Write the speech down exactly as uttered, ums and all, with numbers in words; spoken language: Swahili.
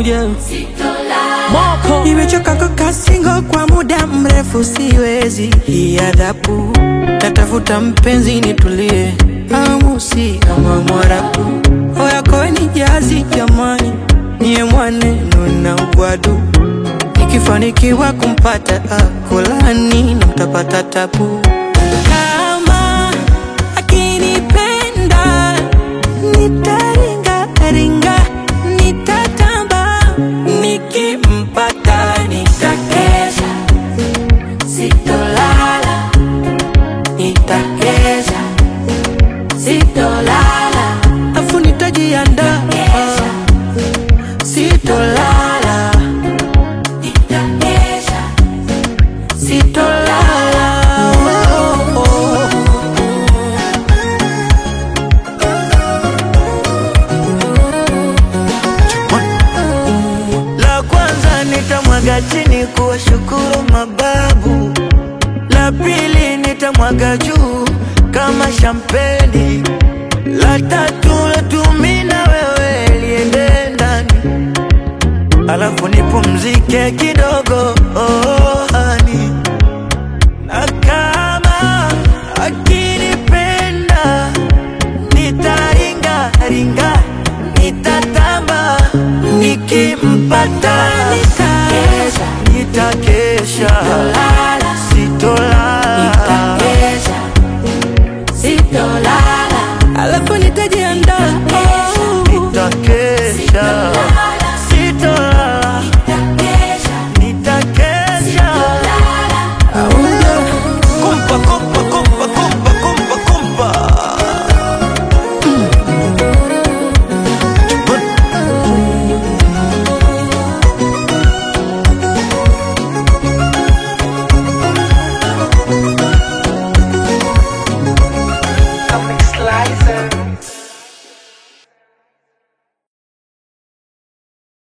yeah. Moko Nimechoka kukaa single kwa muda mrefu, siwezi hii adhabu. Natafuta mpenzi nitulie, amusi ama mwarabu. Oya koe ni jazi jamani, niye mwaneno na ugwadu. Nikifanikiwa kumpata akolani na mtapata tabu. Kama akinipenda nitaringa ringa, nitatamba. Nikimpata nitakesha, sitolala. Nitakesha, sitolala. Afu nitajiandaa, sitolala. Nitakesha, sitolala. Oh, oh, oh. La kwanza nitamwaga chini kuwashukuru mababu. La pili nitamwaga juu kama shampeni. La tatu natumi na wewe liende ndani, alafu nipumzike kidogo. Oh, oh.